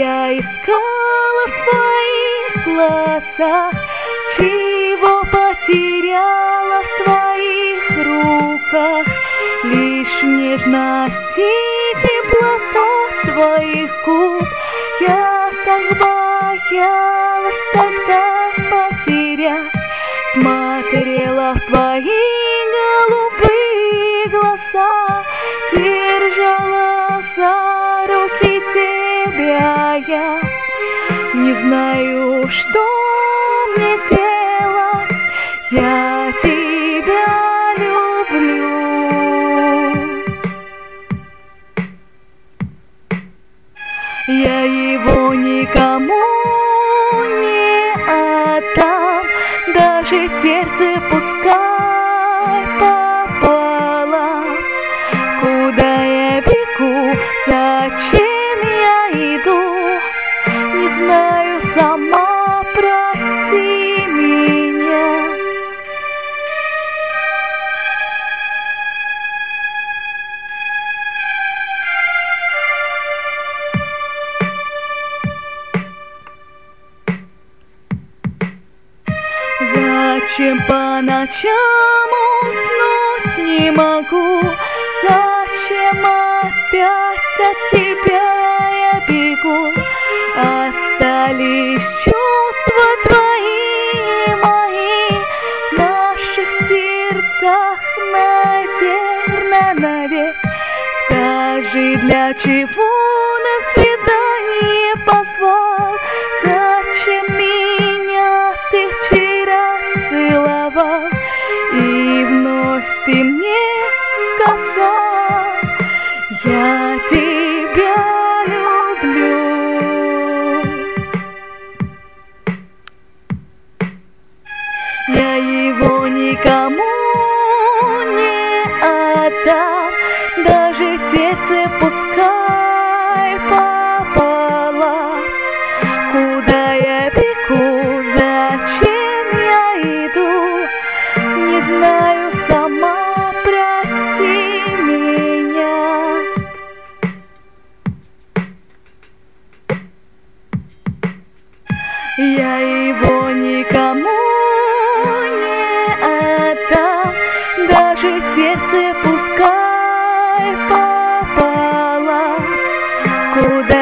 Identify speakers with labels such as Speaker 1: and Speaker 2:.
Speaker 1: Я искала в твоих глазах, чего потеряла в твоих руках. Лишь нежность и теплота твоих губ. Я так боялась тогда потерять. Смотрела в твои голубые глаза, держала за руки тебя я. Не знаю, что мне делать, я тебя люблю. Я его никому не отдам, даже сердце пускай пополам. Куда я бегу, зачем я иду, не знаю сама, прости меня. Зачем по ночам уснуть не могу? Зачем опять от тебя я бегу? Остались чувства твои мои в наших сердцах, наверно, навек. Скажи, для чего на свидание позвал? Зачем меня ты вчера целовал? И вновь ты мне сказал: я тебя люблю. Я его никому не отдам, даже сердце пускай пополам. Куда я бегу, зачем я иду, не знаю сама, прости меня. Я его никому не отдам, даже сердце пускай пополам. Куда